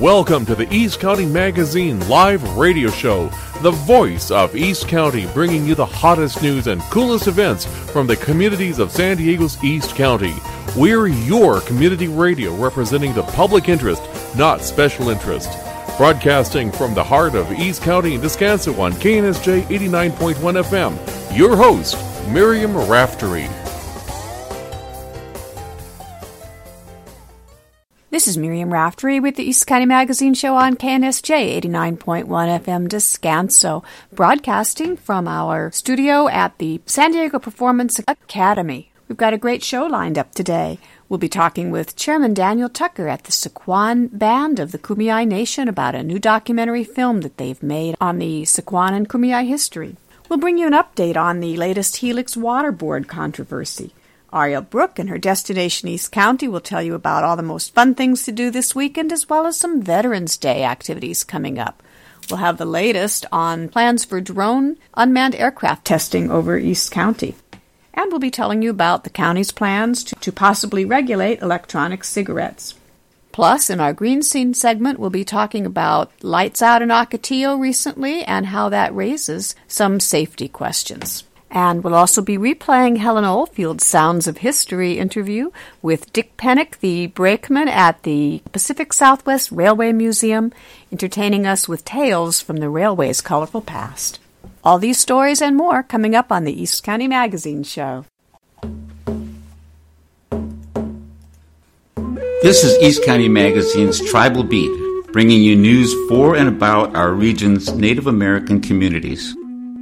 Welcome to the East County Magazine live radio show, the voice of East County, bringing you the hottest news and coolest events from the communities of San Diego's East County. We're your community radio representing the public interest, not special interest. Broadcasting from the heart of East County and Descanso on KNSJ 89.1 FM, your host, Miriam Raftery. This is Miriam Raftery with the East County Magazine show on KNSJ 89.1 FM Descanso, broadcasting from our studio at the San Diego Performance Academy. We've got a great show lined up today. We'll be talking with Chairman Daniel Tucker at the Sycuan Band of the Kumeyaay Nation about a new documentary film that they've made on the Sycuan and Kumeyaay history. We'll bring you an update on the latest Helix Water Board controversy. Ariel Brooke and her destination East County will tell you about all the most fun things to do this weekend, as well as some Veterans Day activities coming up. We'll have the latest on plans for drone unmanned aircraft testing over East County. And we'll be telling you about the county's plans to possibly regulate electronic cigarettes. Plus, in our Green Scene segment, we'll be talking about lights out in Ocotillo recently and how that raises some safety questions. And we'll also be replaying Helen Oldfield's Sounds of History interview with Dick Pennick, the brakeman at the Pacific Southwest Railway Museum, entertaining us with tales from the railway's colorful past. All these stories and more coming up on the East County Magazine show. This is East County Magazine's Tribal Beat, bringing you news for and about our region's Native American communities.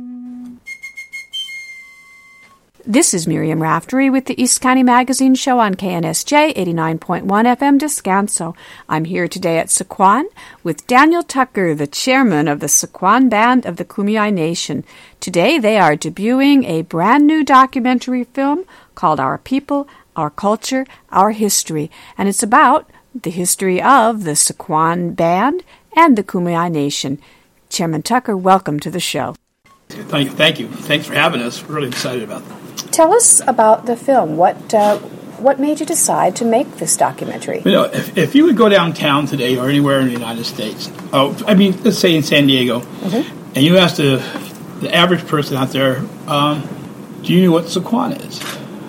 This is Miriam Raftery with the East County Magazine show on KNSJ 89.1 FM Descanso. I'm here today at Sycuan with Daniel Tucker, the chairman of the Sycuan Band of the Kumeyaay Nation. Today they are debuting a brand new documentary film called Our People, Our Culture, Our History, and it's about the history of the Sycuan Band and the Kumeyaay Nation. Chairman Tucker, welcome to the show. Thank you. Thanks for having us. We're really excited about that. Tell us about the film. What made you decide to make this documentary? You know, if you would go downtown today or anywhere in the United States, let's say in San Diego, and you ask the average person out there, do you know what Sycuan is?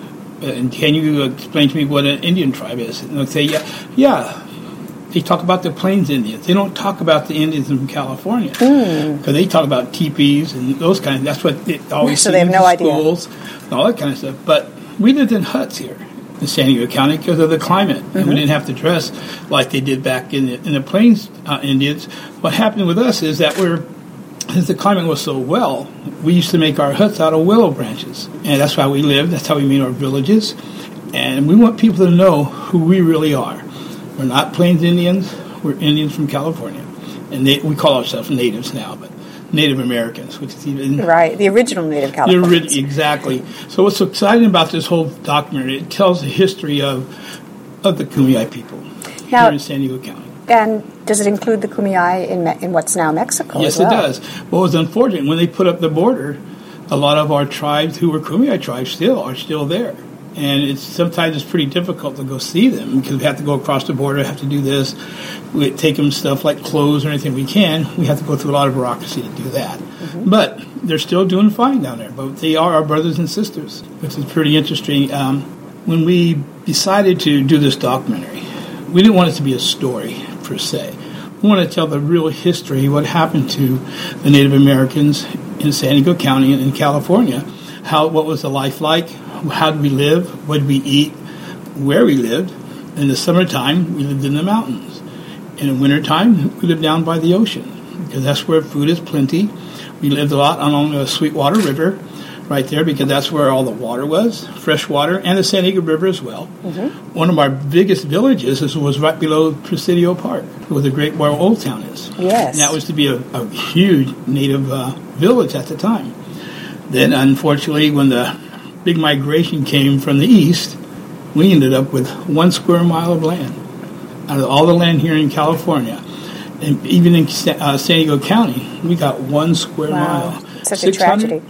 And can you explain to me what an Indian tribe is? And they'll say, yeah. They talk about the Plains Indians. They don't talk about the Indians from California because they talk about teepees and those kinds. That's what they always so they have no idea. Schools and all that kind of stuff. But we lived in huts here in San Diego County because of the climate, and we didn't have to dress like they did back in the Plains Indians. What happened with us is that since the climate was so well, we used to make our huts out of willow branches, and that's how we lived. That's how we made our villages, and we want people to know who we really are. We're not Plains Indians. We're Indians from California. And we call ourselves natives now, but Native Americans, which is even... Right, the original Native Californians. Exactly. So what's so exciting about this whole documentary, it tells the history of the Kumeyaay people here in San Diego County. And does it include the Kumeyaay in what's now Mexico Yes, as well? It does. What was unfortunate, when they put up the border, a lot of our tribes who were Kumeyaay tribes are still there. And sometimes it's pretty difficult to go see them because we have to go across the border, have to do this. We take them stuff like clothes or anything we can. We have to go through a lot of bureaucracy to do that. But they're still doing fine down there. But they are our brothers and sisters, which is pretty interesting. When we decided to do this documentary, we didn't want it to be a story per se. We want to tell the real history, what happened to the Native Americans in San Diego County and in California. What was the life like? How did we live? What did we eat? Where we lived? In the summertime, we lived in the mountains. In the wintertime, we lived down by the ocean because that's where food is plenty. We lived a lot along the Sweetwater River right there because that's where all the water was, fresh water, and the San Diego River as well. One of our biggest villages was right below Presidio Park, where the Great Boyle Old Town is. Yes. And that was to be a huge native village at the time. Then, unfortunately, when the big migration came from the east, we ended up with 1 square mile of land. Out of all the land here in California, and even in San Diego County, we got 1 square mile. Such a tragedy.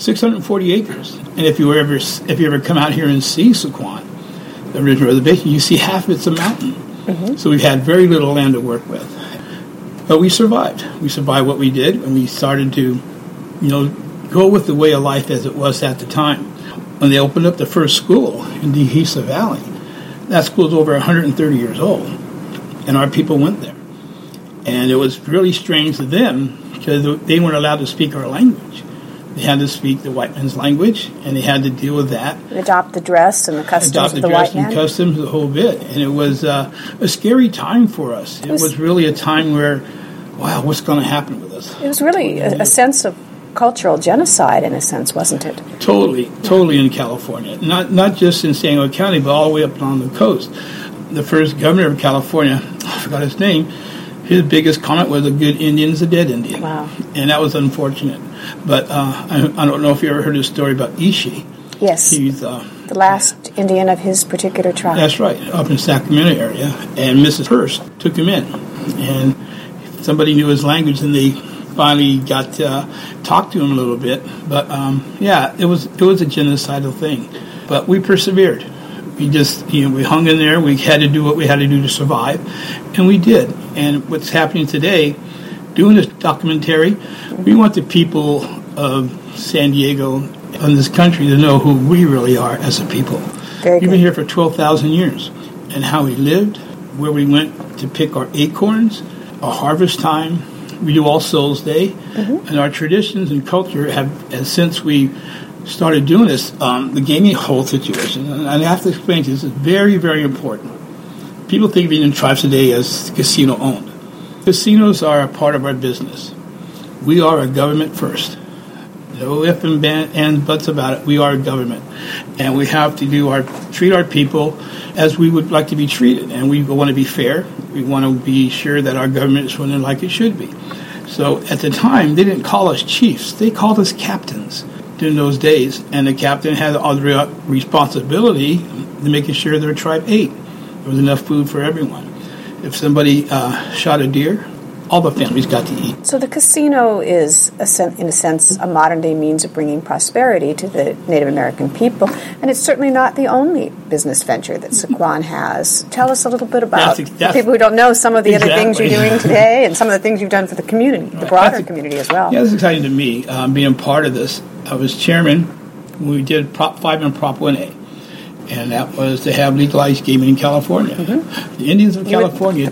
640 acres. And if you ever come out here and see Sycuan, the original reservation, you see half of it's a mountain. So we've had very little land to work with. But we survived. We survived what we did, and we started to, go with the way of life as it was at the time. When they opened up the first school in Dehesa Valley, that school is over 130 years old, and our people went there. And it was really strange to them because they weren't allowed to speak our language. They had to speak the white man's language, and they had to deal with that. Adopt the dress and the customs of the white man. Adopt the dress and customs, the whole bit. And it was a scary time for us. It was really a time where, wow, what's going to happen with us? It was really a sense of cultural genocide, in a sense, wasn't it? Totally in California. Not just in San Diego County, but all the way up on the coast. The first governor of California, I forgot his name, his biggest comment was, a good Indian is a dead Indian. Wow. And that was unfortunate. But I don't know if you ever heard his story about Ishi. Yes. He's the last Indian of his particular tribe. That's right, up in Sacramento area. And Mrs. Hearst took him in. And somebody knew his language, and they finally got to talk to him a little bit. But, it was a genocidal thing. But we persevered. We just, we hung in there. We had to do what we had to do to survive. And we did. And what's happening today, doing this documentary, we want the people of San Diego and this country to know who we really are as a people. We've been here for 12,000 years. And how we lived, where we went to pick our acorns, our harvest time. We do All Souls Day. Mm-hmm. And our traditions and culture have since we started doing this, the gaming whole situation, and I have to explain to you, this is very, very important. People think of Indian tribes today as casino-owned. Casinos are a part of our business. We are a government first. No ifs and buts about it. We are a government. And we have to treat our people as we would like to be treated. And we want to be fair. We want to be sure that our government is running like it should be. So at the time, they didn't call us chiefs. They called us captains during those days, and the captain had all the responsibility to making sure their tribe ate. There was enough food for everyone. If somebody shot a deer, all the families got to eat. So the casino is, in a sense, a modern-day means of bringing prosperity to the Native American people, and it's certainly not the only business venture that Sycuan has. Tell us a little bit about people who don't know some of the other things you're doing today and some of the things you've done for the community, the broader community as well. Yeah, it's exciting to me, being part of this. I was chairman when we did Prop 5 and Prop 1A, and that was to have legalized gaming in California. Mm-hmm. The Indians of California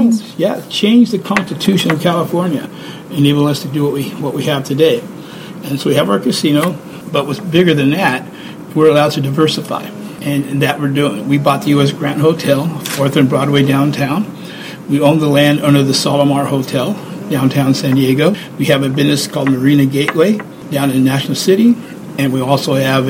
changed the Constitution of California, enabling us to do what we have today. And so we have our casino, but what's bigger than that, we're allowed to diversify, and that we're doing. We bought the U.S. Grant Hotel, 4th and Broadway downtown. We own the land under the Solomar Hotel, downtown San Diego. We have a business called Marina Gateway down in National City, and we also have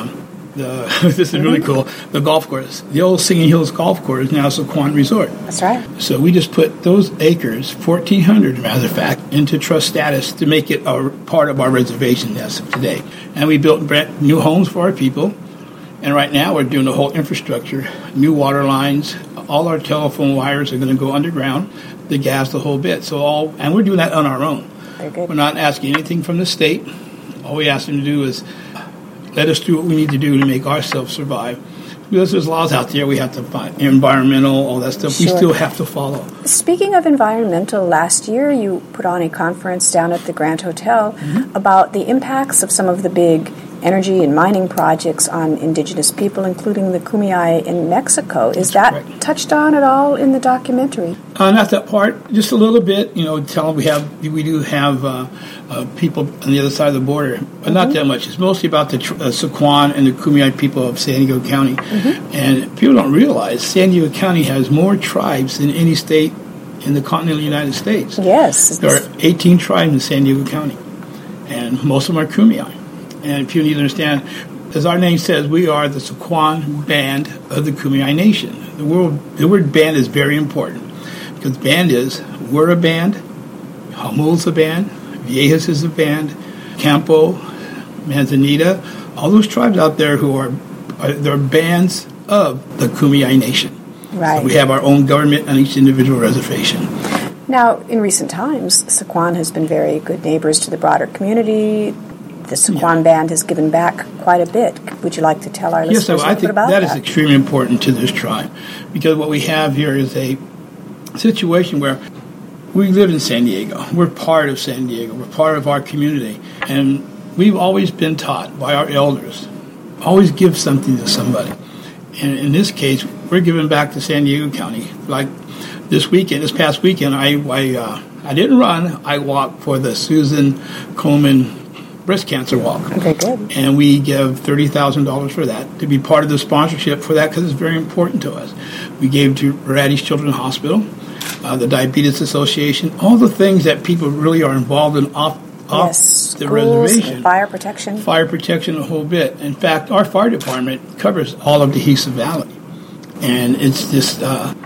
this is really cool, the golf course. The old Singing Hills Golf Course, now Sycuan Resort. That's right. So we just put those acres, 1,400 matter of fact, into trust status to make it a part of our reservation as of today. And we built brand new homes for our people, and right now we're doing the whole infrastructure, new water lines, all our telephone wires are going to go underground, the gas, the whole bit. And we're doing that on our own. Very good. We're not asking anything from the state. All we ask them to do is let us do what we need to do to make ourselves survive. Because there's laws out there we have to find, environmental, all that stuff, we still have to follow. Speaking of environmental, last year you put on a conference down at the Grand Hotel about the impacts of some of the big energy and mining projects on indigenous people, including the Kumeyaay in Mexico. Is that correct? Touched on at all in the documentary? Not that part, just a little bit. Tell them we do have people on the other side of the border, but not that much. It's mostly about the Sycuan and the Kumeyaay people of San Diego County. And people don't realize San Diego County has more tribes than any state in the continental United States. Yes. There are 18 tribes in San Diego County, and most of them are Kumeyaay. And people need to understand, as our name says, we are the Sycuan band of the Kumeyaay Nation. The word band is very important, because band is, we're a band, Hamul's a band, Viejas is a band, Campo, Manzanita, all those tribes out there who are they're bands of the Kumeyaay Nation. Right. So we have our own government on each individual reservation. Now, in recent times, Sycuan has been very good neighbors to the broader community. The Sycuan band has given back quite a bit. Would you like to tell our listeners a little bit about that? Yes, I think that is extremely important to this tribe, because what we have here is a situation where we live in San Diego. We're part of San Diego. We're part of our community. And we've always been taught by our elders, always give something to somebody. And in this case, we're giving back to San Diego County. Like this past weekend, I didn't run. I walked for the Susan Komen breast cancer walk. Okay, good. And we give $30,000 for that, to be part of the sponsorship for that, because it's very important to us. We gave to Radish Children's Hospital, the Diabetes Association, all the things that people really are involved in off the reservation. Fire protection. Fire protection, a whole bit. In fact, our fire department covers all of Dehesa Valley. And it's just,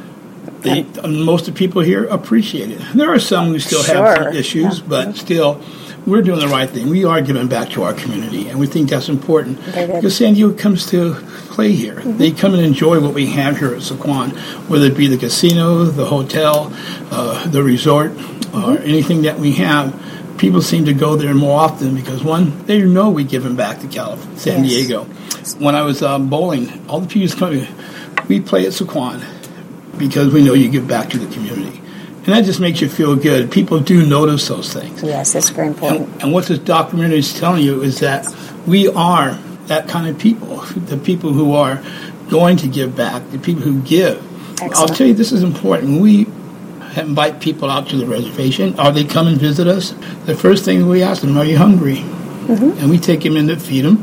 most of the people here appreciate it. There are some who still have some issues, but still, we're doing the right thing. We are giving back to our community, and we think that's important. Because San Diego comes to play here. Mm-hmm. They come and enjoy what we have here at Sycuan, whether it be the casino, the hotel, the resort, or anything that we have. People seem to go there more often because, one, they know we give them back to San Diego. When I was bowling, all the people come, we play at Sycuan because we know you give back to the community. And that just makes you feel good. People do notice those things. Yes, that's very important. And what this documentary is telling you is that we are that kind of people, the people who are going to give back, the people who give. Excellent. I'll tell you, this is important. When we invite people out to the reservation, or they come and visit us, the first thing we ask them, are you hungry? Mm-hmm. And we take them in to feed them.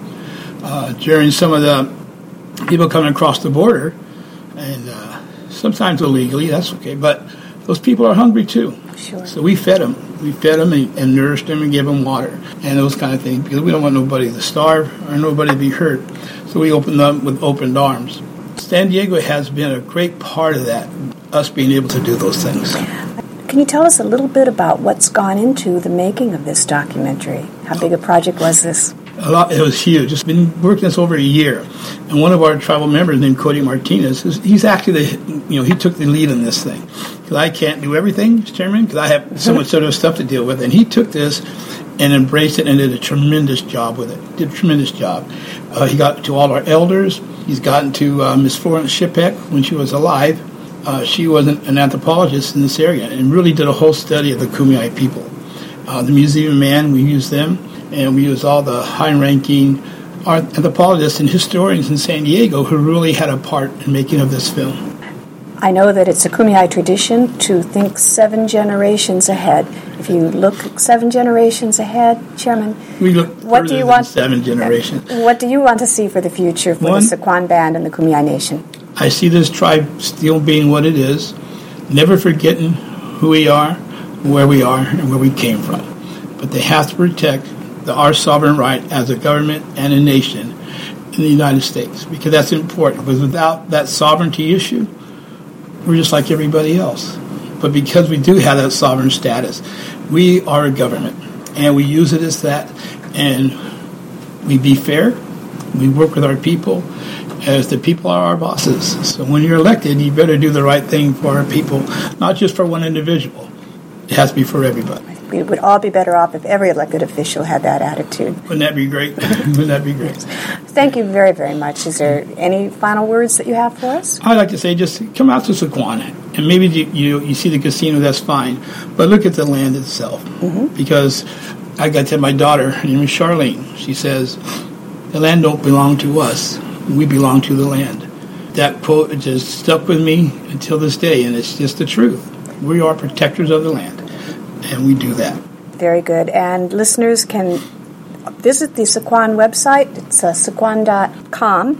During some of the people coming across the border, and sometimes illegally, that's okay, but those people are hungry too. Sure. So we fed them. We fed them and nourished them and gave them water and those kind of things, because we don't want nobody to starve or nobody to be hurt. So we opened them with open arms. San Diego has been a great part of that, us being able to do those things. Can you tell us a little bit about what's gone into the making of this documentary? How big a project was this? A lot. It was huge. It's been working this over a year. And one of our tribal members named Cody Martinez, he's actually he took the lead in this thing. Because I can't do everything, Mr. Chairman, because I have so much other stuff to deal with. And he took this and embraced it and did a tremendous job with it. Did a tremendous job. He got to all our elders. He's gotten to Miss Florence Shipek when she was alive. She was an anthropologist in this area and really did a whole study of the Kumeyaay people. The Museum Man, we used them, and we used all the high-ranking anthropologists and historians in San Diego who really had a part in making of this film. I know that it's a Kumeyaay tradition to think 7 generations ahead. If you look 7 generations ahead, Chairman, we look what do you want? 7 generations. What do you want to see for the future for the Sycuan Band and the Kumeyaay Nation? I see this tribe still being what it is, never forgetting who we are, where we are, and where we came from. But they have to protect our sovereign right as a government and a nation in the United States, because that's important. Because without that sovereignty issue, we're just like everybody else. But because we do have that sovereign status, we are a government, and we use it as that, and we be fair, we work with our people, as the people are our bosses. So when you're elected, you better do the right thing for our people, not just for one individual. It has to be for everybody. We would all be better off if every elected official had that attitude. Wouldn't that be great? Wouldn't that be great? Thank you very, very much. Is there any final words that you have for us? I'd like to say just come out to Sycuan, and maybe you see the casino, that's fine, but look at the land itself. Mm-hmm. Because I got to tell my daughter, her name is Charlene, she says, the land don't belong to us, we belong to the land. That quote just stuck with me until this day, and it's just the truth. We are protectors of the land, and we do that. Very good. And listeners can visit the Sycuan website. It's sycuan.com,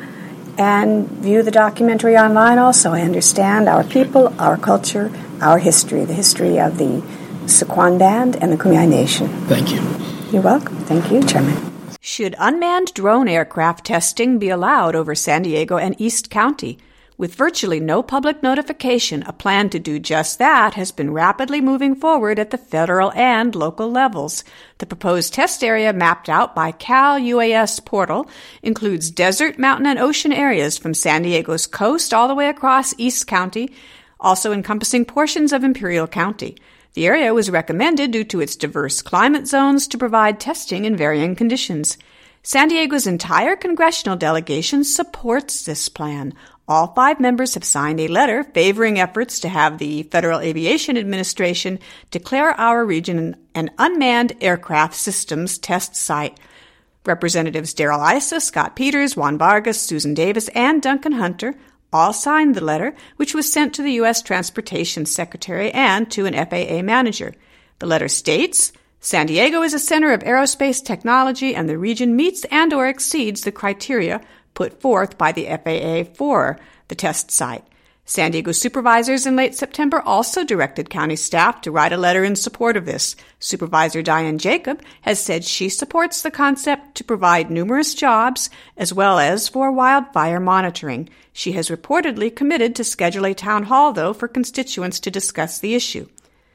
and view the documentary online also. I understand our people, our culture, our history, the history of the Sycuan Band and the Kumeyaay Nation. Thank you. You're welcome. Thank you, Chairman. Should unmanned drone aircraft testing be allowed over San Diego and East County? With virtually no public notification, a plan to do just that has been rapidly moving forward at the federal and local levels. The proposed test area mapped out by Cal UAS Portal includes desert, mountain, and ocean areas from San Diego's coast all the way across East County, also encompassing portions of Imperial County. The area was recommended due to its diverse climate zones to provide testing in varying conditions. San Diego's entire congressional delegation supports this plan. All 5 members have signed a letter favoring efforts to have the Federal Aviation Administration declare our region an unmanned aircraft systems test site. Representatives Darrell Issa, Scott Peters, Juan Vargas, Susan Davis, and Duncan Hunter all signed the letter, which was sent to the U.S. Transportation Secretary and to an FAA manager. The letter states, San Diego is a center of aerospace technology, and the region meets and or exceeds the criteria put forth by the FAA for the test site. San Diego supervisors in late September also directed county staff to write a letter in support of this. Supervisor Diane Jacob has said she supports the concept to provide numerous jobs as well as for wildfire monitoring. She has reportedly committed to schedule a town hall, though, for constituents to discuss the issue.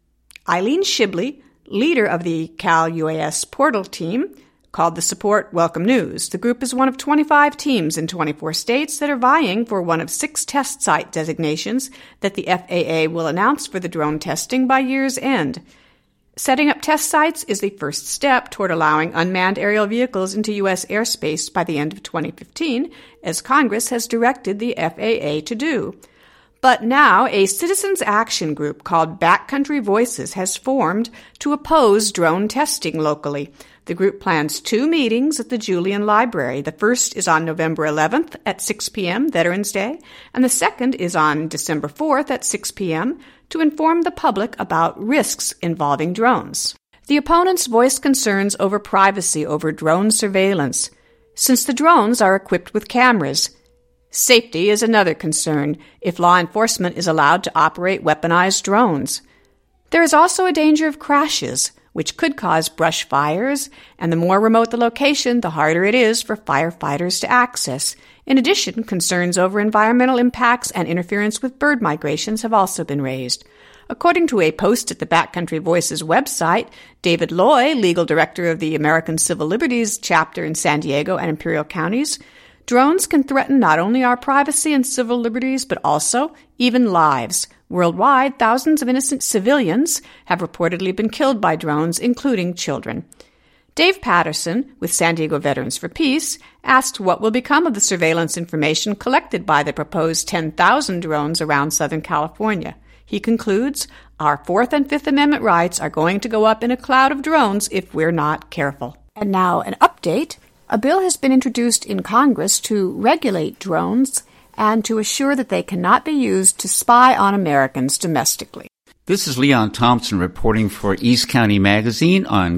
Eileen Shibley, leader of the Cal UAS Portal team, called the support welcome news. The group is one of 25 teams in 24 states that are vying for one of 6 test site designations that the FAA will announce for the drone testing by year's end. Setting up test sites is the first step toward allowing unmanned aerial vehicles into U.S. airspace by the end of 2015, as Congress has directed the FAA to do. But now a citizens action group called Backcountry Voices has formed to oppose drone testing locally. The group plans 2 meetings at the Julian Library. The first is on November 11th at 6 p.m., Veterans Day, and the second is on December 4th at 6 p.m. to inform the public about risks involving drones. The opponents voiced concerns over privacy over drone surveillance, since the drones are equipped with cameras. Safety is another concern if law enforcement is allowed to operate weaponized drones. There is also a danger of crashes, which could cause brush fires, and the more remote the location, the harder it is for firefighters to access. In addition, concerns over environmental impacts and interference with bird migrations have also been raised. According to a post at the Backcountry Voices website, David Loy, legal director of the American Civil Liberties chapter in San Diego and Imperial counties, drones can threaten not only our privacy and civil liberties, but also even lives. Worldwide, thousands of innocent civilians have reportedly been killed by drones, including children. Dave Patterson, with San Diego Veterans for Peace, asked what will become of the surveillance information collected by the proposed 10,000 drones around Southern California. He concludes, our 4th and 5th Amendment rights are going to go up in a cloud of drones if we're not careful. And now an update. A bill has been introduced in Congress to regulate drones and to assure that they cannot be used to spy on Americans domestically. This is Leon Thompson reporting for East County Magazine on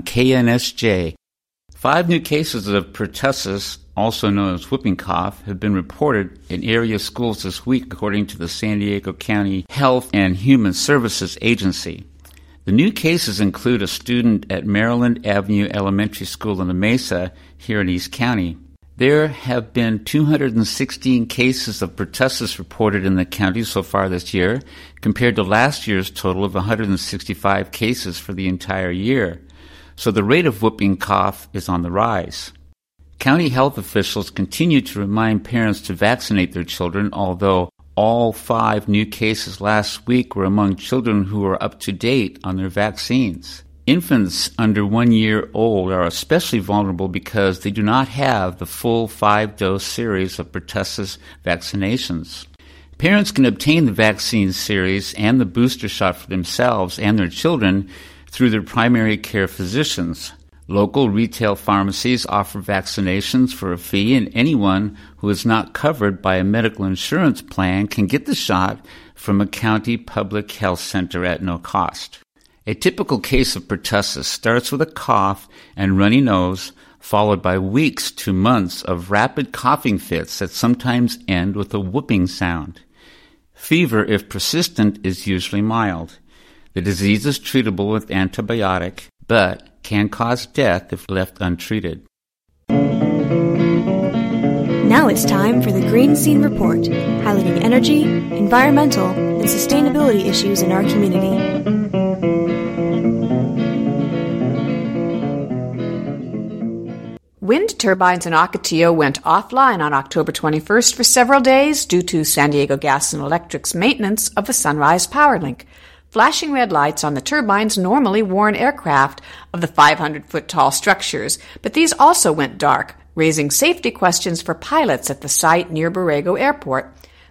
KNSJ. 5 new cases of pertussis, also known as whooping cough, have been reported in area schools this week, according to the San Diego County Health and Human Services Agency. The new cases include a student at Maryland Avenue Elementary School in La Mesa here in East County. There have been 216 cases of pertussis reported in the county so far this year, compared to last year's total of 165 cases for the entire year. So the rate of whooping cough is on the rise. County health officials continue to remind parents to vaccinate their children, although all 5 new cases last week were among children who are up to date on their vaccines. Infants under 1 year old are especially vulnerable because they do not have the full 5-dose series of pertussis vaccinations. Parents can obtain the vaccine series and the booster shot for themselves and their children through their primary care physicians. Local retail pharmacies offer vaccinations for a fee, and anyone who is not covered by a medical insurance plan can get the shot from a county public health center at no cost. A typical case of pertussis starts with a cough and runny nose, followed by weeks to months of rapid coughing fits that sometimes end with a whooping sound. Fever, if persistent, is usually mild. The disease is treatable with antibiotic, but can cause death if left untreated. Now it's time for the Green Scene Report, highlighting energy, environmental, and sustainability issues in our community. Wind turbines in Ocotillo went offline on October 21st for several days due to San Diego Gas and Electric's maintenance of the Sunrise Power Link. Flashing red lights on the turbines normally warn aircraft of the 500-foot tall structures, but these also went dark, raising safety questions for pilots at the site near Borrego Airport.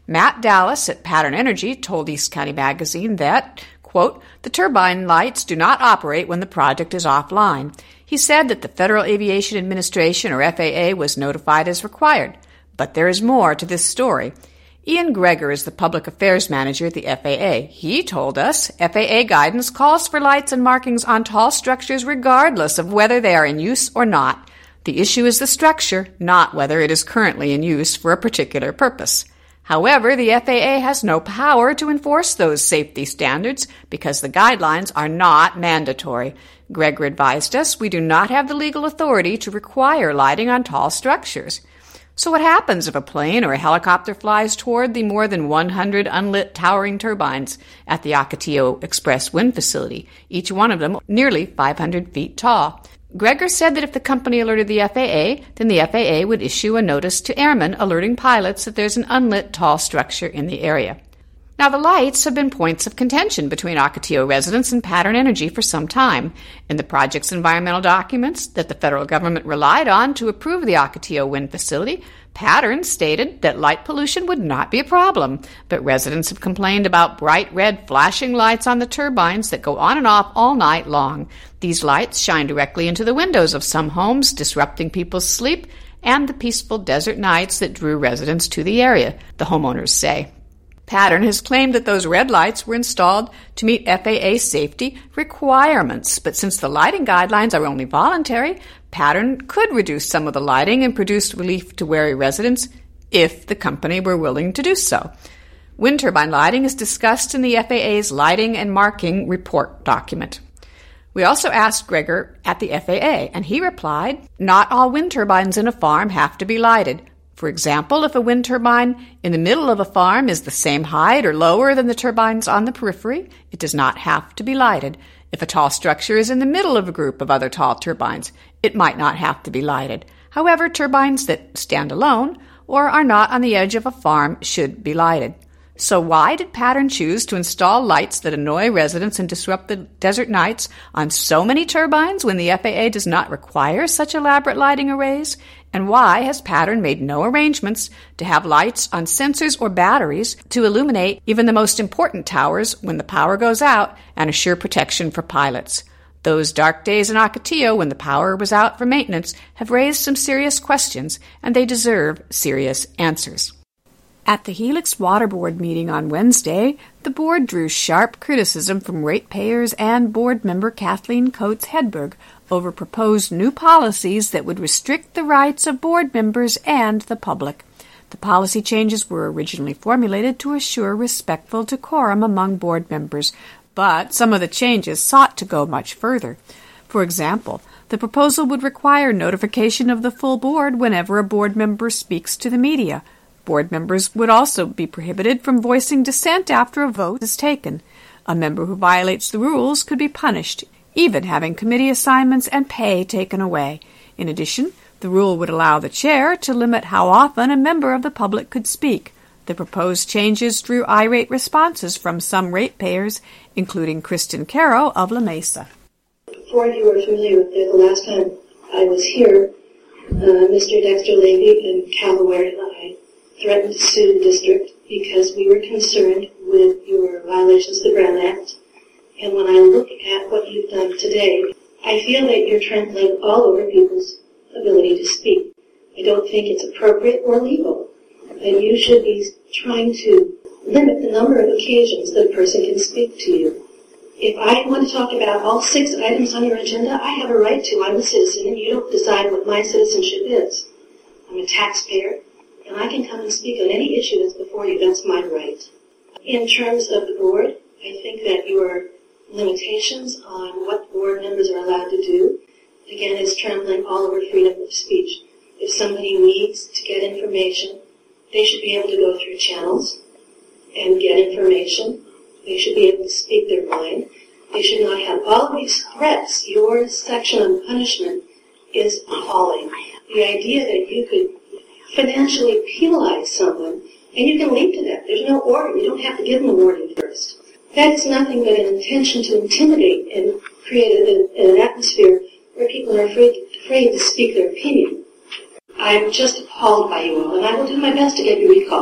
Matt Dallas at Pattern Energy told East County Magazine that, quote, the turbine lights do not operate when the project is offline. He said that the Federal Aviation Administration, or FAA, was notified as required. But there is more to this story. Ian Greger is the public affairs manager at the FAA. He told us FAA guidance calls for lights and markings on tall structures regardless of whether they are in use or not. The issue is the structure, not whether it is currently in use for a particular purpose. However, the FAA has no power to enforce those safety standards because the guidelines are not mandatory. Greger advised us we do not have the legal authority to require lighting on tall structures. So what happens if a plane or a helicopter flies toward the more than 100 unlit towering turbines at the Ocotillo Express wind facility, each one of them nearly 500 feet tall? Greger said that if the company alerted the FAA, then the FAA would issue a notice to airmen alerting pilots that there's an unlit tall structure in the area. Now, the lights have been points of contention between Ocotillo residents and Pattern Energy for some time. In the project's environmental documents that the federal government relied on to approve the Ocotillo wind facility, Pattern stated that light pollution would not be a problem, but residents have complained about bright red flashing lights on the turbines that go on and off all night long. These lights shine directly into the windows of some homes, disrupting people's sleep and the peaceful desert nights that drew residents to the area, the homeowners say. Pattern has claimed that those red lights were installed to meet FAA safety requirements, but since the lighting guidelines are only voluntary, Pattern could reduce some of the lighting and produce relief to wary residents if the company were willing to do so. Wind turbine lighting is discussed in the FAA's Lighting and Marking Report document. We also asked Greger at the FAA, and he replied, not all wind turbines in a farm have to be lighted. For example, if a wind turbine in the middle of a farm is the same height or lower than the turbines on the periphery, it does not have to be lighted. If a tall structure is in the middle of a group of other tall turbines, it might not have to be lighted. However, turbines that stand alone or are not on the edge of a farm should be lighted. So why did Pattern choose to install lights that annoy residents and disrupt the desert nights on so many turbines when the FAA does not require such elaborate lighting arrays? And why has Pattern made no arrangements to have lights on sensors or batteries to illuminate even the most important towers when the power goes out and assure protection for pilots? Those dark days in Ocotillo when the power was out for maintenance have raised some serious questions, and they deserve serious answers. At the Helix Water Board meeting on Wednesday, the board drew sharp criticism from ratepayers and board member Kathleen Coates Hedberg over proposed new policies that would restrict the rights of board members and the public. The policy changes were originally formulated to assure respectful decorum among board members, but some of the changes sought to go much further. For example, the proposal would require notification of the full board whenever a board member speaks to the media. Board members would also be prohibited from voicing dissent after a vote is taken. A member who violates the rules could be punished, even having committee assignments and pay taken away. In addition, the rule would allow the chair to limit how often a member of the public could speak. The proposed changes drew irate responses from some ratepayers, including Kristen Caro of La Mesa. For you are familiar with it, the last time I was here, Mr. Dexter Levy and Callaware and I threatened to sue the district because we were concerned with your violations of the Brown Act. And when I look at what you've done today, I feel that you're trampling all over people's ability to speak. I don't think it's appropriate or legal. And you should be trying to limit the number of occasions that a person can speak to you. If I want to talk about all 6 items on your agenda, I have a right to. I'm a citizen, and you don't decide what my citizenship is. I'm a taxpayer, and I can come and speak on any issue that's before you. That's my right. In terms of the board, I think that your limitations on what board members are allowed to do, again, is trampling all over freedom of speech. If somebody needs to get information, they should be able to go through channels and get information. They should be able to speak their mind. They should not have all of these threats. Your section on punishment is appalling. The idea that you could financially penalize someone, and you can leap to that. There's no order. You don't have to give them a warning first. That's nothing but an intention to intimidate and create an atmosphere where people are afraid to speak their opinion. I'm just appalled by you all, and I will do my best to get you recalled.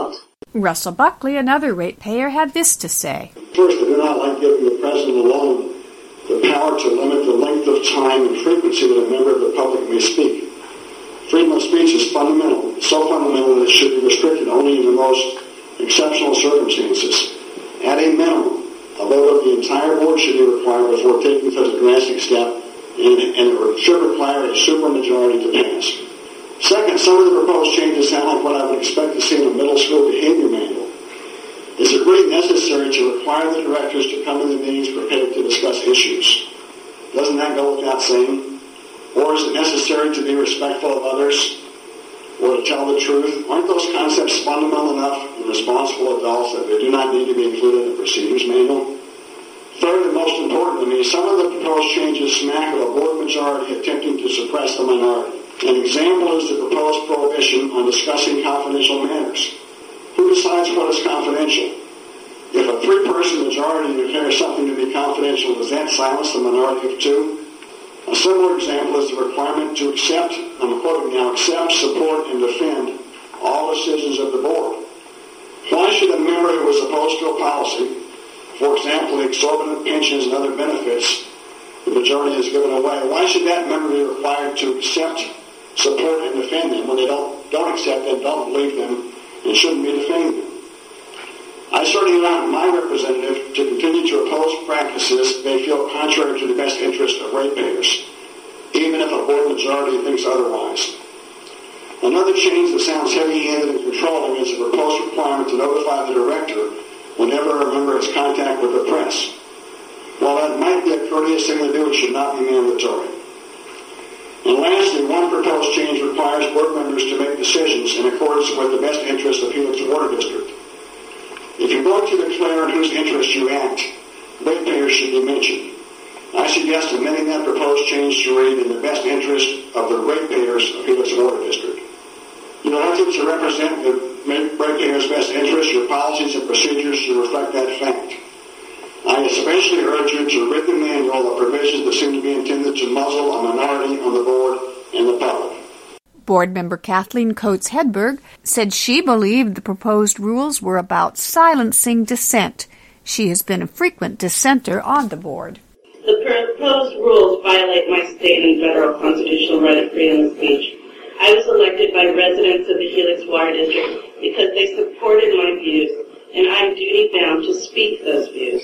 Russell Buckley, another ratepayer, had this to say. First, I do not like giving the president alone the power to limit the length of time and frequency that a member of the public may speak. Freedom of speech is fundamental, so fundamental that it should be restricted only in the most exceptional circumstances. At a minimum, a vote of the entire board should be required before taking such a drastic step, and it should require a supermajority to pass. Second, some of the proposed changes sound like what I would expect to see in a middle school behavior manual. Is it really necessary to require the directors to come to the meetings prepared to discuss issues? Doesn't that go without saying? Or is it necessary to be respectful of others or to tell the truth? Aren't those concepts fundamental enough in responsible adults that they do not need to be included in the procedures manual? Third, and most important to me, some of the proposed changes smack of a board majority attempting to suppress the minority. An example is the proposed prohibition on discussing confidential matters. Who decides what is confidential? If a three-person majority declares something to be confidential, does that silence the minority of two? A similar example is the requirement to accept, I'm quoting now, accept, support, and defend all decisions of the board. Why should a member who is opposed to a policy, for example, exorbitant pensions and other benefits the majority has given away, why should that member be required to accept, support, and defend them when they don't accept them, don't believe them, and shouldn't be defending them? I certainly want my representative to continue to oppose practices they feel contrary to the best interest of ratepayers, even if a board majority thinks otherwise. Another change that sounds heavy-handed and controlling is the proposed requirement to notify the director whenever a member has contact with the press. While that might be a courteous thing to do, it should not be mandatory. And lastly, one proposed change requires board members to make decisions in accordance with the best interest of Helix Water District. If you're going to declare in whose interest you act, ratepayers should be mentioned. I suggest amending that proposed change to read in the best interest of the ratepayers of Helix Water District. You're elected to represent the ratepayers' best interest. Your policies and procedures should reflect that fact. I especially urge you to read the manual of provisions that seem to be intended to muzzle a minority on the board and the public. Board member Kathleen Coates Hedberg said she believed the proposed rules were about silencing dissent. She has been a frequent dissenter on the board. The proposed rules violate my state and federal constitutional right of freedom of speech. I was elected by residents of the Helix Water District because they supported my views, and I'm duty-bound to speak those views.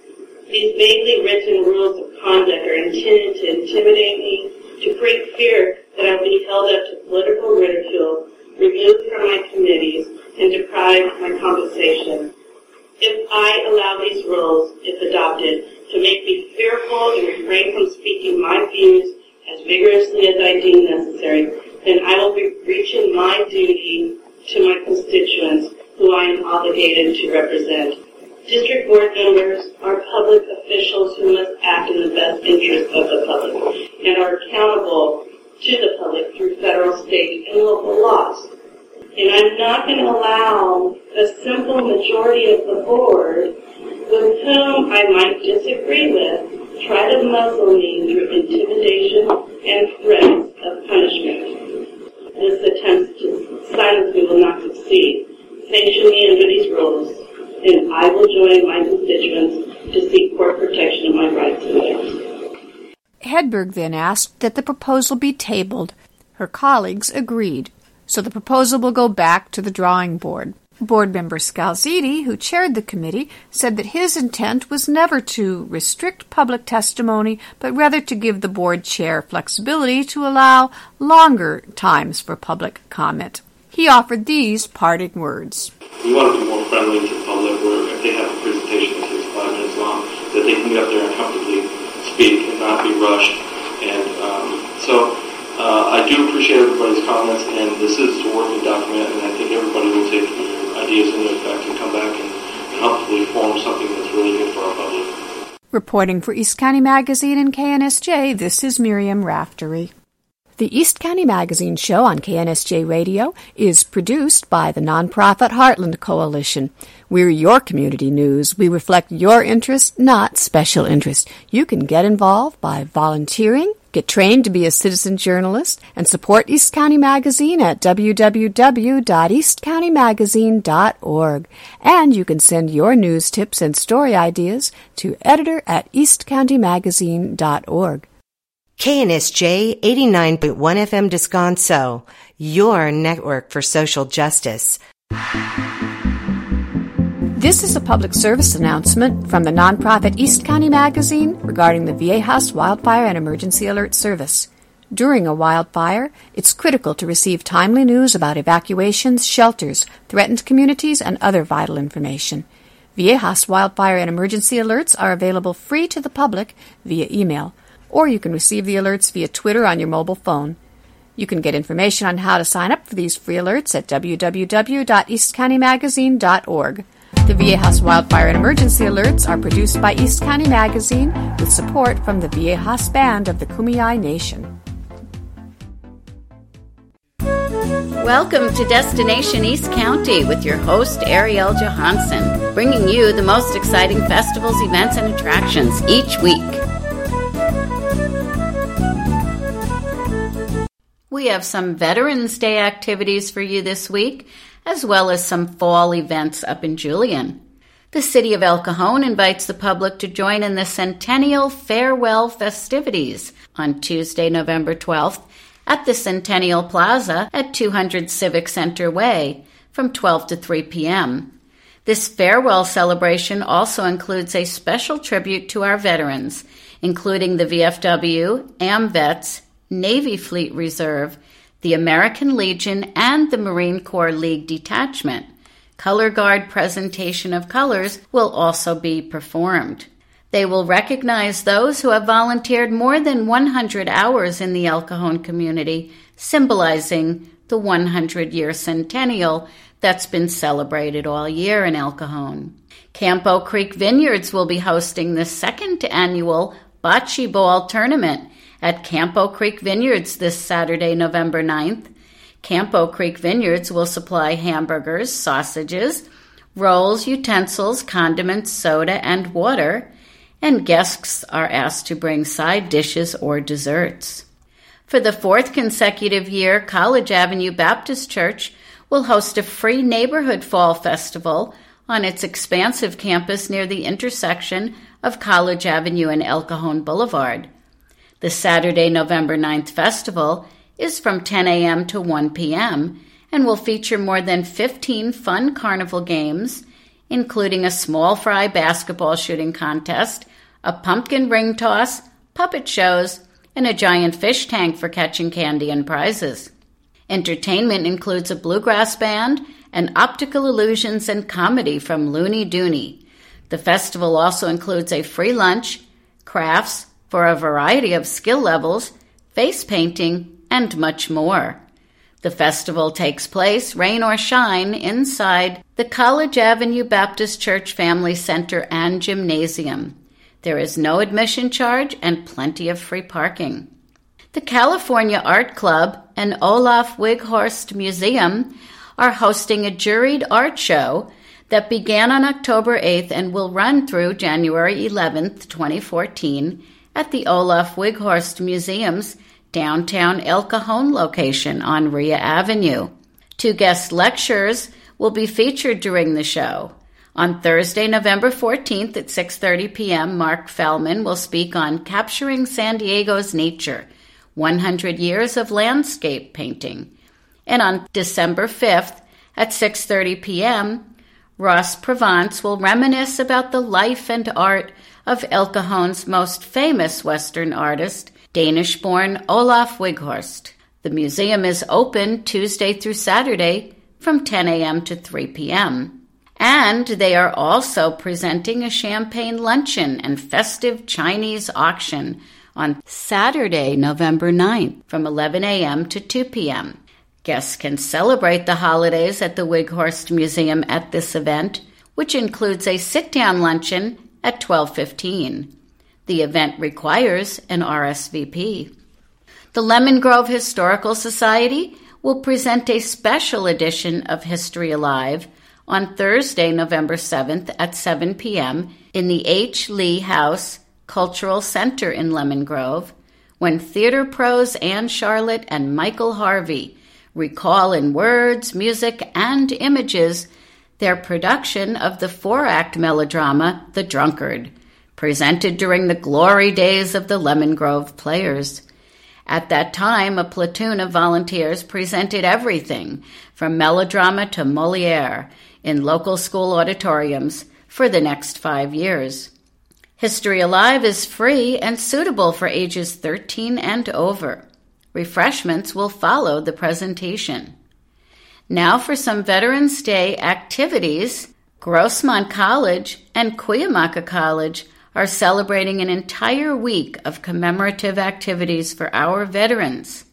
These vaguely written rules of conduct are intended to intimidate me, to create fear that I will be held up to political ridicule, removed from my committees, and deprived of my compensation. If I allow these rules, if adopted, to make me fearful and refrain from speaking my views as vigorously as I deem necessary, then I will be breaching my duty to my constituents, who I am obligated to represent. District board members are public officials who must act in the best interest of the public and are accountable to the public through federal, state, and local laws. And I'm not going to allow a simple majority of the board, with whom I might disagree with, try to muzzle me through intimidation and threats of punishment. This attempt to silence me will not succeed. Sanction me under these rules, and I will join my constituents to seek court protection of my rights and theirs. Hedberg then asked that the proposal be tabled. Her colleagues agreed, so the proposal will go back to the drawing board. Board member Scalziti, who chaired the committee, said that his intent was never to restrict public testimony, but rather to give the board chair flexibility to allow longer times for public comment. He offered these parting words. We want to be more friendly to the public, where if they have a presentation that takes 5 minutes long, that they can get up there and comfortably speak and not be rushed. And so I do appreciate everybody's comments, and this is a working document, and I think everybody will take your ideas into effect and come back and hopefully form something that's really good for our public. Reporting for East County Magazine and KNSJ, this is Miriam Raftery. The East County Magazine show on KNSJ Radio is produced by the nonprofit Heartland Coalition. We're your community news. We reflect your interests, not special interests. You can get involved by volunteering Get trained to be a citizen journalist and support East County Magazine at www.eastcountymagazine.org. And you can send your news tips and story ideas to editor@eastcountymagazine.org. KNSJ 89.1 FM Descanso, your network for social justice. This is a public service announcement from the nonprofit East County Magazine regarding the Viejas Wildfire and Emergency Alert Service. During a wildfire, it's critical to receive timely news about evacuations, shelters, threatened communities, and other vital information. Viejas Wildfire and Emergency Alerts are available free to the public via email, or you can receive the alerts via Twitter on your mobile phone. You can get information on how to sign up for these free alerts at www.eastcountymagazine.org. The Viejas Wildfire and Emergency Alerts are produced by East County Magazine with support from the Viejas Band of the Kumeyaay Nation. Welcome to Destination East County with your host, Ariel Johansson, bringing you the most exciting festivals, events, and attractions each week. We have some Veterans Day activities for you this week, as well as some fall events up in Julian. The city of El Cajon invites the public to join in the Centennial Farewell festivities on Tuesday, November 12th at the Centennial Plaza at 200 Civic Center Way from 12 to 3 p.m. This farewell celebration also includes a special tribute to our veterans, including the VFW, AMVETS, Navy Fleet Reserve, the American Legion, and the Marine Corps League Detachment. Color Guard presentation of colors will also be performed. They will recognize those who have volunteered more than 100 hours in the El Cajon community, symbolizing the 100-year centennial that's been celebrated all year in El Cajon. Campo Creek Vineyards will be hosting the second annual Bocce Ball Tournament at Campo Creek Vineyards this Saturday, November 9th. Campo Creek Vineyards will supply hamburgers, sausages, rolls, utensils, condiments, soda, and water, and guests are asked to bring side dishes or desserts. For the fourth consecutive year, College Avenue Baptist Church will host a free neighborhood fall festival on its expansive campus near the intersection of College Avenue and El Cajon Boulevard. The Saturday, November 9th festival is from 10 a.m. to 1 p.m. and will feature more than 15 fun carnival games, including a small fry basketball shooting contest, a pumpkin ring toss, puppet shows, and a giant fish tank for catching candy and prizes. Entertainment includes a bluegrass band and optical illusions and comedy from Looney Dooney. The festival also includes a free lunch, crafts, for a variety of skill levels, face painting, and much more. The festival takes place, rain or shine, inside the College Avenue Baptist Church Family Center and Gymnasium. There is no admission charge and plenty of free parking. The California Art Club and Olaf Wighorst Museum are hosting a juried art show that began on October 8th and will run through January 11th, 2014, at the Olaf Wighorst Museum's downtown El Cajon location on Rhea Avenue. 2 guest lecturers will be featured during the show. On Thursday, November 14th at 6:30 p.m., Mark Fellman will speak on Capturing San Diego's Nature, 100 Years of Landscape Painting. And on December 5th at 6:30 p.m., Ross Provence will reminisce about the life and art of El Cajon's most famous Western artist, Danish-born Olaf Wighorst. The museum is open Tuesday through Saturday from 10 a.m. to 3 p.m. And they are also presenting a champagne luncheon and festive Chinese auction on Saturday, November 9th from 11 a.m. to 2 p.m. Guests can celebrate the holidays at the Wighorst Museum at this event, which includes a sit-down luncheon at 12:15. The event requires an RSVP. The Lemon Grove Historical Society will present a special edition of History Alive on Thursday, November 7th at 7 p.m. in the H. Lee House Cultural Center in Lemon Grove, when theater pros Anne Charlotte and Michael Harvey recall in words, music, and images their production of the 4-act melodrama The Drunkard, presented during the glory days of the Lemon Grove Players. At that time, a platoon of volunteers presented everything from melodrama to Molière in local school auditoriums for the next 5 years. History Alive is free and suitable for ages 13 and over. Refreshments will follow the presentation. Now for some Veterans Day activities. Grossmont College and Cuyamaca College are celebrating an entire week of commemorative activities for our veterans.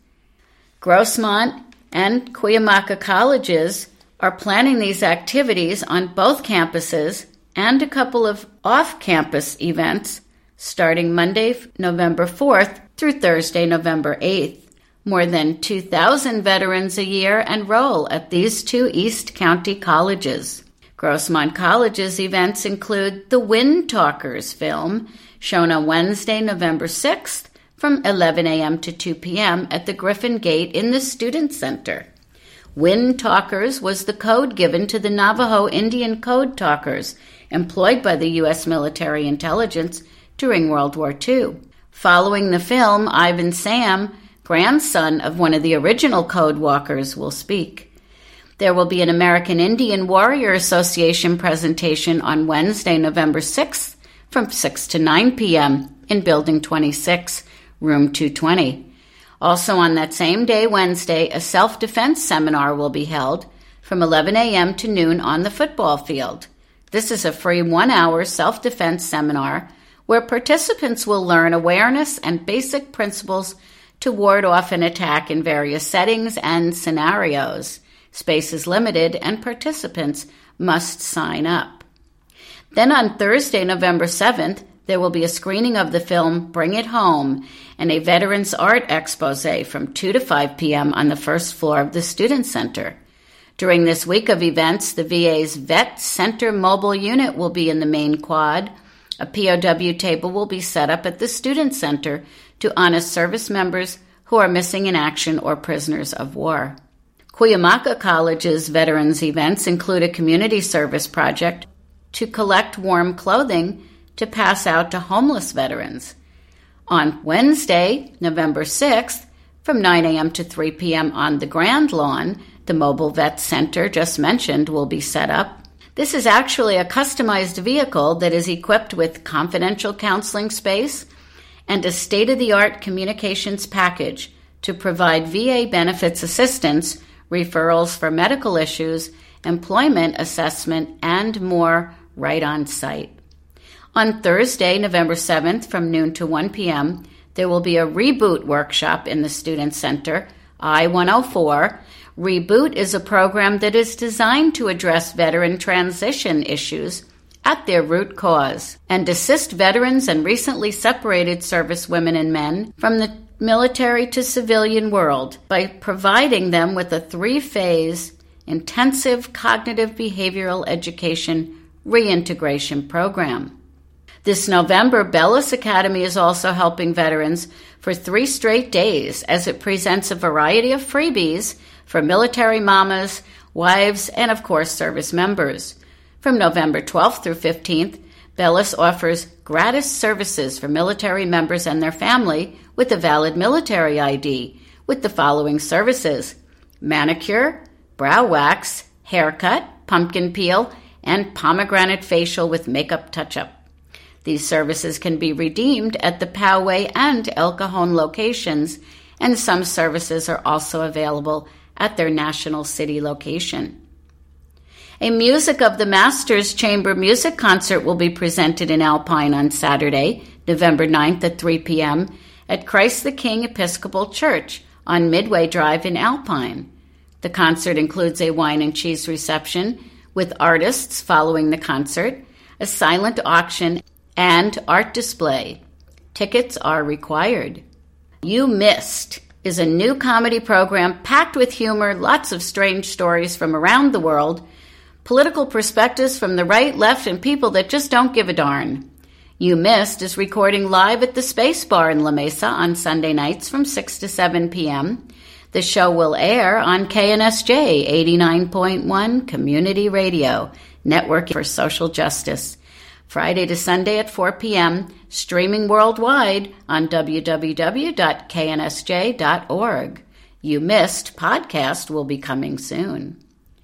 Grossmont and Cuyamaca Colleges are planning these activities on both campuses and a couple of off-campus events starting Monday, November 4th through Thursday, November 8th. More than 2,000 veterans a year enroll at these two East County colleges. Grossmont College's events include the Wind Talkers film, shown on Wednesday, November 6th from 11 a.m. to 2 p.m. at the Griffin Gate in the Student Center. Wind Talkers was the code given to the Navajo Indian code talkers employed by the U.S. military intelligence during World War II. Following the film, Ivan Sam, grandson of one of the original code walkers, will speak. There will be an American Indian Warrior Association presentation on Wednesday, November 6th from 6 to 9 p.m. in Building 26, Room 220. Also on that same day, Wednesday, a self-defense seminar will be held from 11 a.m. to noon on the football field. This is a free 1-hour self-defense seminar where participants will learn awareness and basic principles to ward off an attack in various settings and scenarios. Space is limited and participants must sign up. Then on Thursday, November 7th, there will be a screening of the film Bring It Home and a Veterans Art Exposé from 2 to 5 p.m. on the first floor of the Student Center. During this week of events, the VA's Vet Center mobile unit will be in the main quad. A POW table will be set up at the Student Center to honor service members who are missing in action or prisoners of war. Cuyamaca College's veterans events include a community service project to collect warm clothing to pass out to homeless veterans. On Wednesday, November 6th, from 9 a.m. to 3 p.m. on the Grand Lawn, the mobile vet center just mentioned will be set up. This is actually a customized vehicle that is equipped with confidential counseling space and a state-of-the-art communications package to provide VA benefits assistance, referrals for medical issues, employment assessment, and more right on site. On Thursday, November 7th, from noon to 1 p.m., there will be a Reboot workshop in the Student Center, I-104. Reboot is a program that is designed to address veteran transition issues at their root cause and assist veterans and recently separated service women and men from the military to civilian world by providing them with a 3-phase intensive cognitive behavioral education reintegration program. This November, Bellis Academy is also helping veterans for 3 straight days as it presents a variety of freebies for military mamas, wives, and of course service members. From November 12th through 15th, Bellis offers gratis services for military members and their family with a valid military ID with the following services: manicure, brow wax, haircut, pumpkin peel, and pomegranate facial with makeup touch-up. These services can be redeemed at the Poway and El Cajon locations, and some services are also available at their National City location. A Music of the Masters Chamber Music Concert will be presented in Alpine on Saturday, November 9th at 3 p.m. at Christ the King Episcopal Church on Midway Drive in Alpine. The concert includes a wine and cheese reception with artists following the concert, a silent auction, and art display. Tickets are required. You Missed is a new comedy program packed with humor, lots of strange stories from around the world, political perspectives from the right, left, and people that just don't give a darn. You Missed is recording live at the Space Bar in La Mesa on Sunday nights from 6 to 7 p.m. The show will air on KNSJ 89.1 Community Radio, Network for Social Justice, Friday to Sunday at 4 p.m., streaming worldwide on www.knsj.org. You Missed podcast will be coming soon.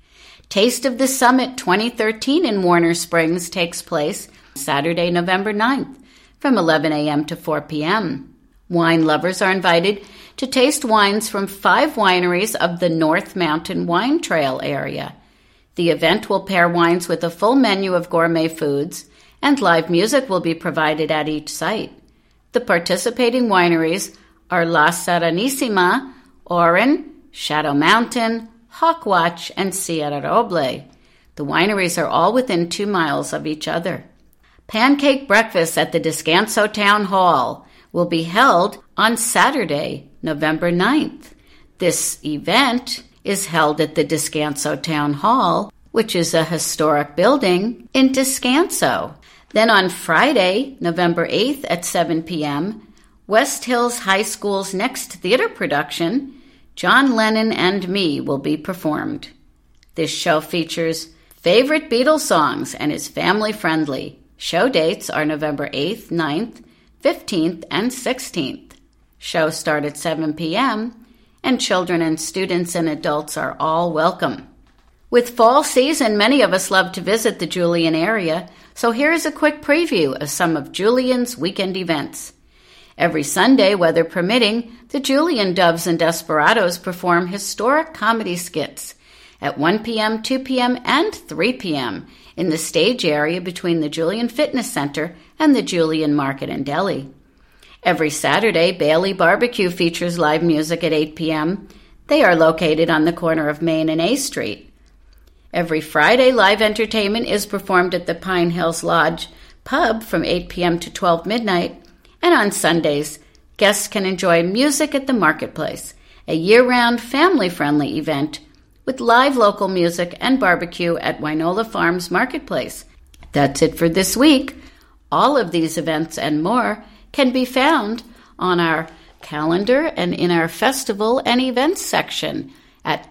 Taste of the Summit 2013 in Warner Springs takes place Saturday, November 9th from 11 a.m. to 4 p.m. Wine lovers are invited to taste wines from 5 wineries of the North Mountain Wine Trail area. The event will pair wines with a full menu of gourmet foods, and live music will be provided at each site. The participating wineries are La Serenísima, Oren, Shadow Mountain, Hawkwatch, and Sierra Roble. The wineries are all within 2 miles of each other. Pancake breakfast at the Descanso Town Hall will be held on Saturday, November 9th. This event is held at the Descanso Town Hall, which is a historic building in Descanso. Then on Friday, November 8th at 7 p.m., West Hills High School's next theater production, John Lennon and Me, will be performed. This show features favorite Beatles songs and is family-friendly. Show dates are November 8th, 9th, 15th, and 16th. Shows start at 7 p.m., and children and students and adults are all welcome. With fall season, many of us love to visit the Julian area, so here is a quick preview of some of Julian's weekend events. Every Sunday, weather permitting, the Julian Doves and Desperados perform historic comedy skits at 1 p.m., 2 p.m., and 3 p.m. in the stage area between the Julian Fitness Center and the Julian Market and Deli. Every Saturday, Bailey Barbecue features live music at 8 p.m. They are located on the corner of Main and A Street. Every Friday, live entertainment is performed at the Pine Hills Lodge Pub from 8 p.m. to 12 midnight. And on Sundays, guests can enjoy music at the Marketplace, a year-round family-friendly event with live local music and barbecue at Wynola Farms Marketplace. That's it for this week. All of these events and more can be found on our calendar and in our festival and events section at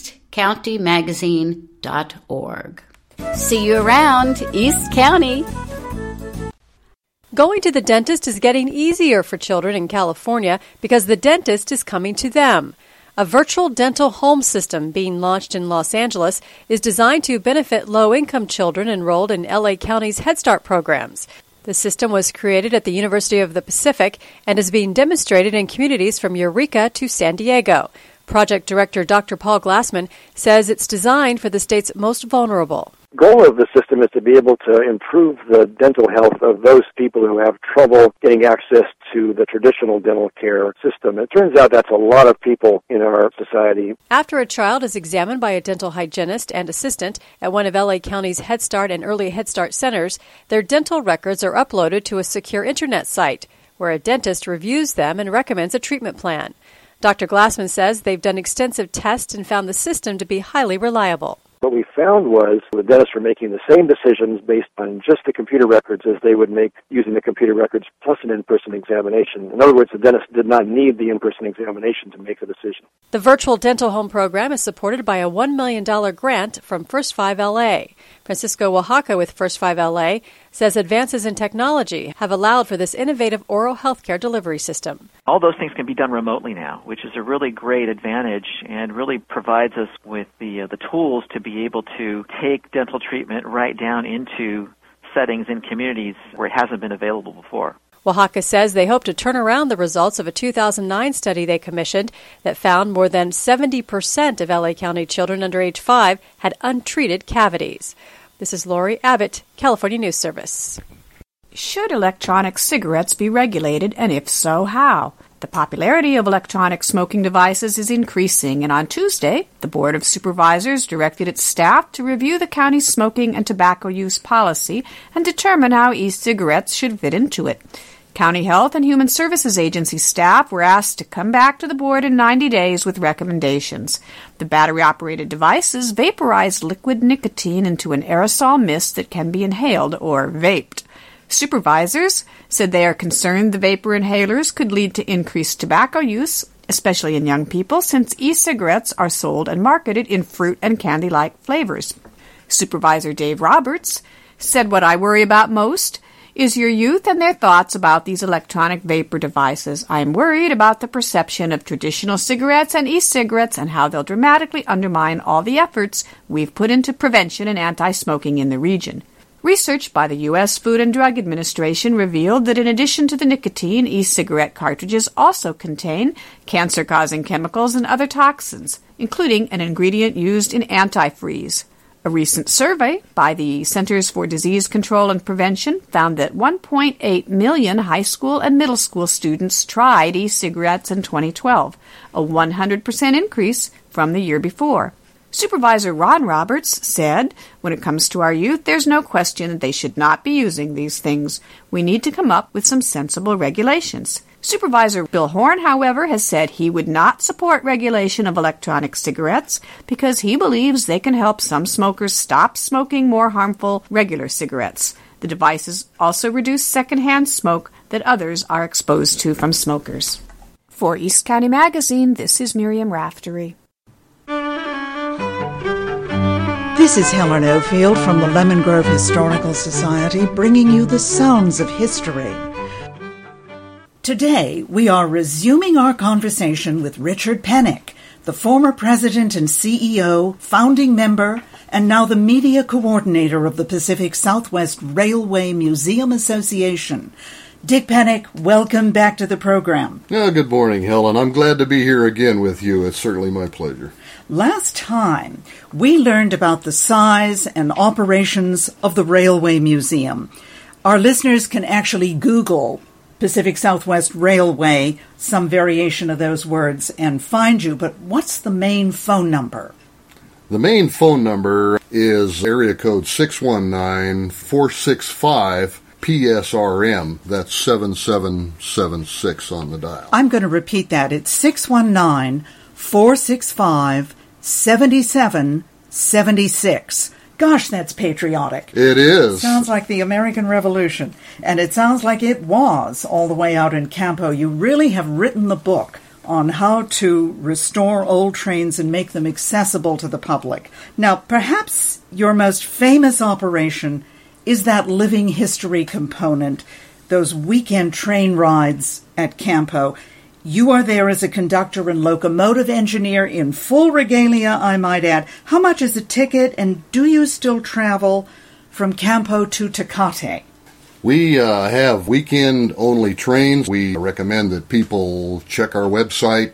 eastcountymagazine.org. See you around, East County. Going to the dentist is getting easier for children in California because the dentist is coming to them. A virtual dental home system being launched in Los Angeles is designed to benefit low-income children enrolled in LA County's Head Start programs. The system was created at the University of the Pacific and is being demonstrated in communities from Eureka to San Diego. Project Director Dr. Paul Glassman says it's designed for the state's most vulnerable. The goal of the system is to be able to improve the dental health of those people who have trouble getting access to the traditional dental care system. It turns out that's a lot of people in our society. After a child is examined by a dental hygienist and assistant at one of LA County's Head Start and Early Head Start centers, their dental records are uploaded to a secure internet site where a dentist reviews them and recommends a treatment plan. Dr. Glassman says they've done extensive tests and found the system to be highly reliable. What we found was the dentists were making the same decisions based on just the computer records as they would make using the computer records plus an in-person examination. In other words, the dentist did not need the in-person examination to make a decision. The virtual dental home program is supported by a $1 million grant from First 5 LA. Francisco Oaxaca with First 5 LA says advances in technology have allowed for this innovative oral healthcare delivery system. All those things can be done remotely now, which is a really great advantage and really provides us with the tools to be able to take dental treatment right down into settings in communities where it hasn't been available before. Oaxaca says they hope to turn around the results of a 2009 study they commissioned that found more than 70% of LA County children under age 5 had untreated cavities. This is Lori Abbott, California News Service. Should electronic cigarettes be regulated, and if so, how? The popularity of electronic smoking devices is increasing, and on Tuesday, the Board of Supervisors directed its staff to review the county's smoking and tobacco use policy and determine how e-cigarettes should fit into it. County Health and Human Services Agency staff were asked to come back to the board in 90 days with recommendations. The battery-operated devices vaporize liquid nicotine into an aerosol mist that can be inhaled or vaped. Supervisors said they are concerned the vapor inhalers could lead to increased tobacco use, especially in young people, since e-cigarettes are sold and marketed in fruit and candy-like flavors. Supervisor Dave Roberts said, "What I worry about most is your youth and their thoughts about these electronic vapor devices. I am worried about the perception of traditional cigarettes and e-cigarettes and how they'll dramatically undermine all the efforts we've put into prevention and anti-smoking in the region." Research by the U.S. Food and Drug Administration revealed that in addition to the nicotine, e-cigarette cartridges also contain cancer-causing chemicals and other toxins, including an ingredient used in antifreeze. A recent survey by the Centers for Disease Control and Prevention found that 1.8 million high school and middle school students tried e-cigarettes in 2012, a 100% increase from the year before. Supervisor Ron Roberts said, "When it comes to our youth, there's no question that they should not be using these things. We need to come up with some sensible regulations." Supervisor Bill Horn, however, has said he would not support regulation of electronic cigarettes because he believes they can help some smokers stop smoking more harmful regular cigarettes. The devices also reduce secondhand smoke that others are exposed to from smokers. For East County Magazine, this is Miriam Raftery. This is Helen Ofield from the Lemon Grove Historical Society, bringing you the sounds of history. Today, we are resuming our conversation with Richard Pennick, the former president and CEO, founding member, and now the media coordinator of the Pacific Southwest Railway Museum Association. Dick Pennick, welcome back to the program. Good morning, Helen. I'm glad to be here again with you. It's certainly my pleasure. Last time, we learned about the size and operations of the Railway Museum. Our listeners can actually Google Pacific Southwest Railway, some variation of those words, and find you. But what's the main phone number? The main phone number is area code 619-465-PSRM. That's 7776 on the dial. I'm going to repeat that. It's 619-465-7776. Gosh, that's patriotic. It is. Sounds like the American Revolution. And it sounds like it was all the way out in Campo. You really have written the book on how to restore old trains and make them accessible to the public. Now, perhaps your most famous operation is that living history component, those weekend train rides at Campo. You are there as a conductor and locomotive engineer in full regalia, I might add. How much is a ticket, and do you still travel from Campo to Tecate? We have weekend-only trains. We recommend that people check our website,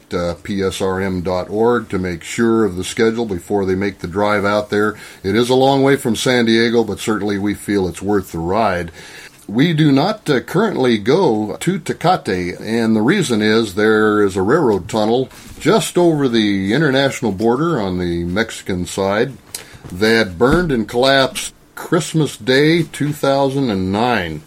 psrm.org, to make sure of the schedule before they make the drive out there. It is a long way from San Diego, but certainly we feel it's worth the ride. We do not currently go to Tecate, and the reason is there is a railroad tunnel just over the international border on the Mexican side that burned and collapsed Christmas Day 2009.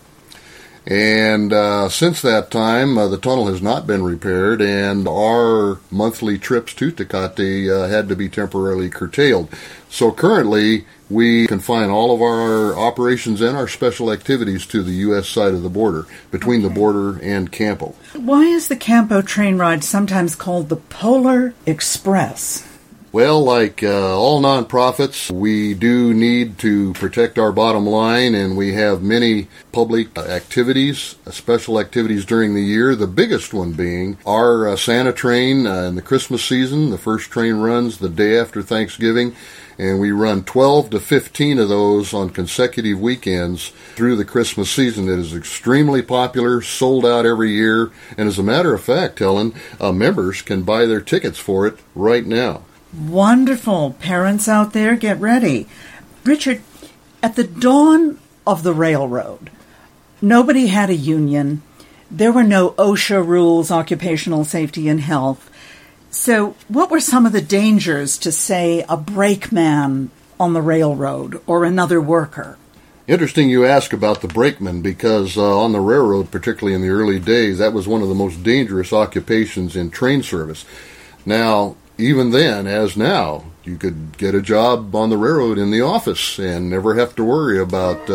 And since that time, the tunnel has not been repaired, and our monthly trips to Tecate had to be temporarily curtailed. So currently, we confine all of our operations and our special activities to the U.S. side of the border, between the border and Campo. Why is the Campo train ride sometimes called the Polar Express? Well, like all nonprofits, we do need to protect our bottom line, and we have many public activities, special activities during the year, the biggest one being our Santa train in the Christmas season. The first train runs the day after Thanksgiving, and we run 12 to 15 of those on consecutive weekends through the Christmas season. It is extremely popular, sold out every year, and as a matter of fact, Helen, members can buy their tickets for it right now. Wonderful. Parents out there, get ready. Richard, at the dawn of the railroad, nobody had a union. There were no OSHA rules, occupational safety and health. So what were some of the dangers to, say, a brakeman on the railroad or another worker? Interesting you ask about the brakeman, because on the railroad, particularly in the early days, that was one of the most dangerous occupations in train service. Now, even then, as now, you could get a job on the railroad in the office and never have to worry about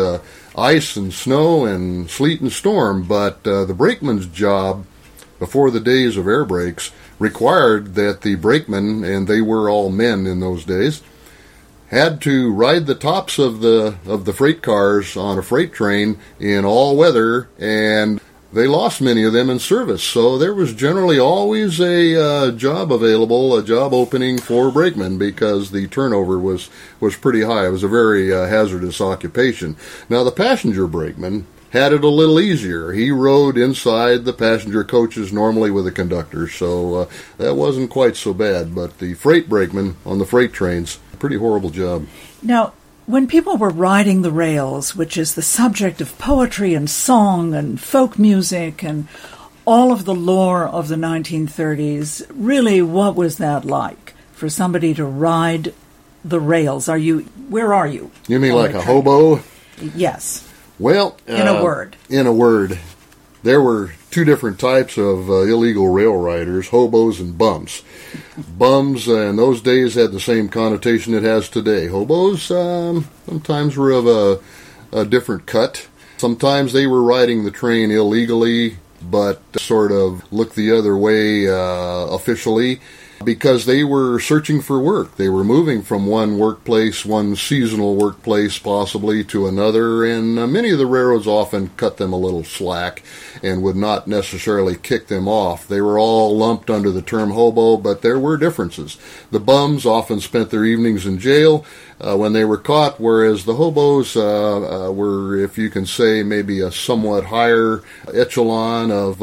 ice and snow and sleet and storm, but the brakeman's job before the days of air brakes required that the brakemen, and they were all men in those days, had to ride the tops of the freight cars on a freight train in all weather, and they lost many of them in service. So there was generally always a job available, a job opening for brakemen, because the turnover was pretty high. It was a very hazardous occupation. Now, the passenger brakeman had it a little easier. He rode inside the passenger coaches normally with the conductor, so that wasn't quite so bad. But the freight brakeman on the freight trains, pretty horrible job. Now, when people were riding the rails, which is the subject of poetry and song and folk music and all of the lore of the 1930s, really, what was that like for somebody to ride the rails? Where are you? You mean like a hobo? Yes. Well, in a word. In a word, there were two different types of illegal rail riders, hobos and bums. Bums in those days had the same connotation it has today. Hobos sometimes were of a different cut. Sometimes they were riding the train illegally, but sort of looked the other way officially, because they were searching for work. They were moving from one workplace, one seasonal workplace possibly, to another, and many of the railroads often cut them a little slack and would not necessarily kick them off. They were all lumped under the term hobo, but there were differences. The bums often spent their evenings in jail when they were caught, whereas the hobos were, if you can say, maybe a somewhat higher echelon of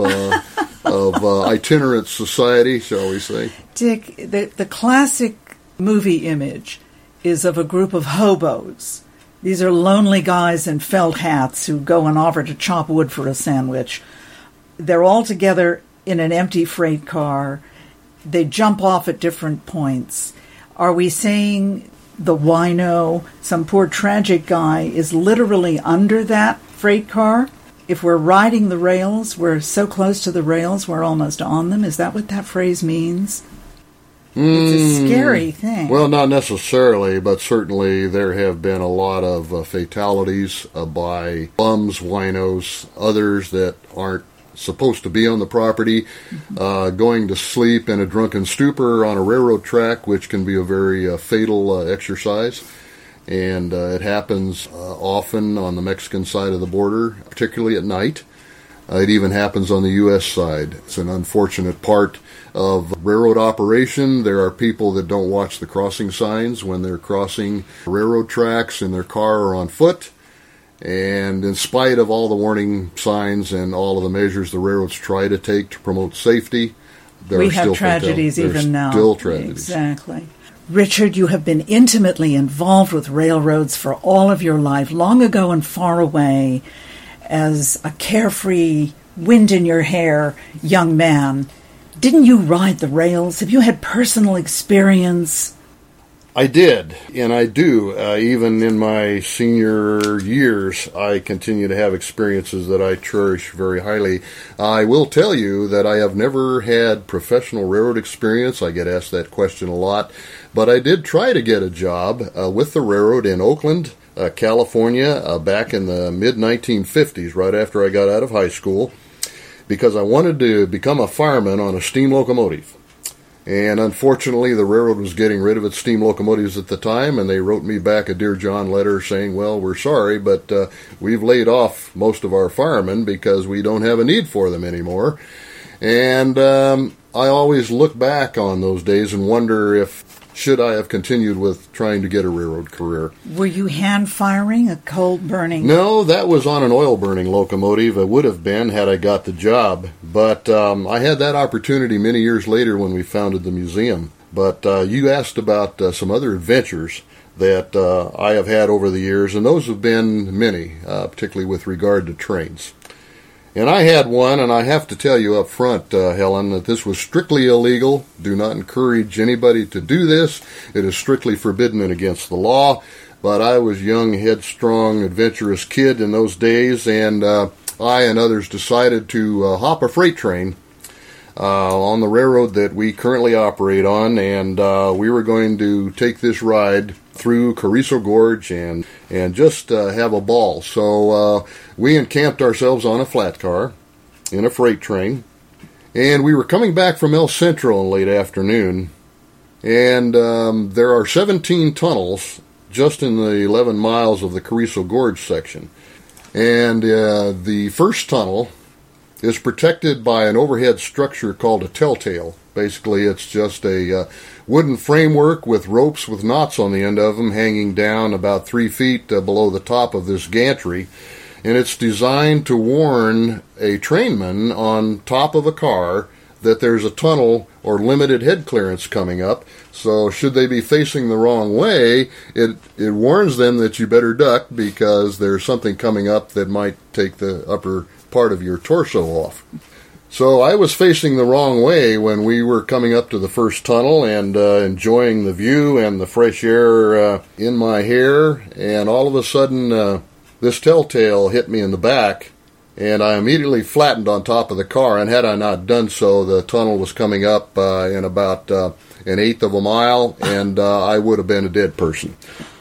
itinerant society, shall we say. Dick, the classic movie image is of a group of hobos. These are lonely guys in felt hats who go and offer to chop wood for a sandwich. They're all together in an empty freight car. They jump off at different points. Are we saying the wino, some poor tragic guy, is literally under that freight car? If we're riding the rails, we're so close to the rails, we're almost on them. Is that what that phrase means? It's a scary thing. Well, not necessarily, but certainly there have been a lot of fatalities by bums, winos, others that aren't supposed to be on the property, going to sleep in a drunken stupor on a railroad track, which can be a very fatal exercise. And it happens often on the Mexican side of the border, particularly at night. It even happens on the U.S. side. It's an unfortunate part of railroad operation. There are people that don't watch the crossing signs when they're crossing railroad tracks in their car or on foot. And in spite of all the warning signs and all of the measures the railroads try to take to promote safety, we have tragedies even now. Still tragedies. Exactly. Richard, you have been intimately involved with railroads for all of your life, long ago and far away, as a carefree, wind-in-your-hair young man. Didn't you ride the rails? Have you had personal experience? I did, and I do. Even in my senior years, I continue to have experiences that I cherish very highly. I will tell you that I have never had professional railroad experience. I get asked that question a lot. But I did try to get a job with the railroad in Oakland, California, back in the mid-1950s, right after I got out of high school, because I wanted to become a fireman on a steam locomotive. And unfortunately, the railroad was getting rid of its steam locomotives at the time, and they wrote me back a Dear John letter saying, well, we're sorry, but we've laid off most of our firemen because we don't have a need for them anymore. And I always look back on those days and wonder if should I have continued with trying to get a railroad career. Were you hand-firing a coal-burning? No, that was on an oil-burning locomotive. It would have been had I got the job. But I had that opportunity many years later when we founded the museum. But you asked about some other adventures that I have had over the years, and those have been many, particularly with regard to trains. And I had one, and I have to tell you up front, Helen, that this was strictly illegal. Do not encourage anybody to do this. It is strictly forbidden and against the law. But I was a young, headstrong, adventurous kid in those days, and I and others decided to hop a freight train on the railroad that we currently operate on, and we were going to take this ride through Carrizo Gorge and just have a ball. So we encamped ourselves on a flat car in a freight train, and we were coming back from El Centro in late afternoon, and there are 17 tunnels just in the 11 miles of the Carrizo Gorge section. And the first tunnel is protected by an overhead structure called a telltale. Basically, it's just a wooden framework with ropes with knots on the end of them hanging down about 3 feet below the top of this gantry. And it's designed to warn a trainman on top of a car that there's a tunnel or limited head clearance coming up. So should they be facing the wrong way, it warns them that you better duck because there's something coming up that might take the upper part of your torso off. So I was facing the wrong way when we were coming up to the first tunnel and enjoying the view and the fresh air in my hair, and all of a sudden this telltale hit me in the back, and I immediately flattened on top of the car, and had I not done so, the tunnel was coming up in about an eighth of a mile, and I would have been a dead person.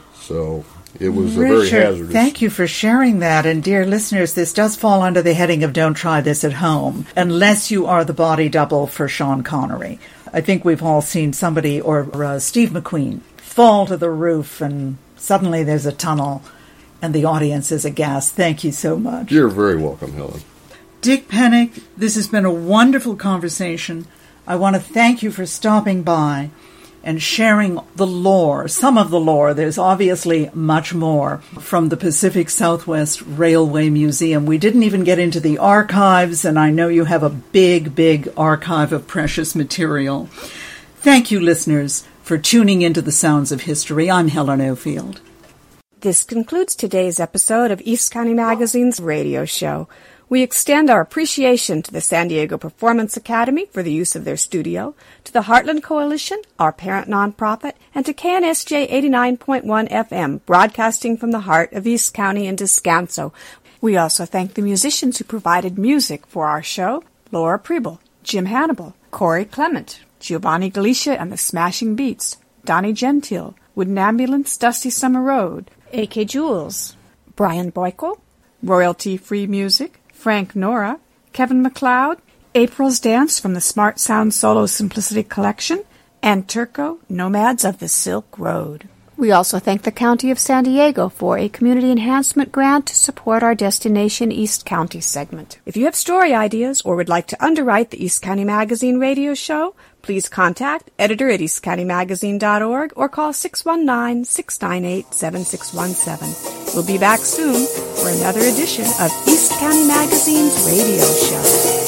So it was very hazardous. Thank you for sharing that. And dear listeners, this does fall under the heading of don't try this at home, unless you are the body double for Sean Connery. I think we've all seen somebody, or Steve McQueen, fall to the roof and suddenly there's a tunnel and the audience is aghast. Thank you so much. You're very welcome, Helen. Dick Pennick, this has been a wonderful conversation. I want to thank you for stopping by and sharing the lore, some of the lore. There's obviously much more from the Pacific Southwest Railway Museum. We didn't even get into the archives, and I know you have a big, big archive of precious material. Thank you, listeners, for tuning into the Sounds of History. I'm Helen Ofield. This concludes today's episode of East County Magazine's radio show. We extend our appreciation to the San Diego Performance Academy for the use of their studio, to the Heartland Coalition, our parent nonprofit, and to KNSJ 89.1 FM, broadcasting from the heart of East County and Descanso. We also thank the musicians who provided music for our show: Laura Preble, Jim Hannibal, Corey Clement, Giovanni Galicia and the Smashing Beats, Donnie Gentile, Wooden Ambulance, Dusty Summer Road, A.K. Jules, Brian Boyko, Royalty-Free Music, Frank Nora, Kevin MacLeod, April's Dance from the Smart Sound Solo Simplicity Collection, and Turco, Nomads of the Silk Road. We also thank the County of San Diego for a community enhancement grant to support our Destination East County segment. If you have story ideas or would like to underwrite the East County Magazine radio show, please contact editor@eastcountymagazine.org or call 619-698-7617. We'll be back soon for another edition of East County Magazine's radio show.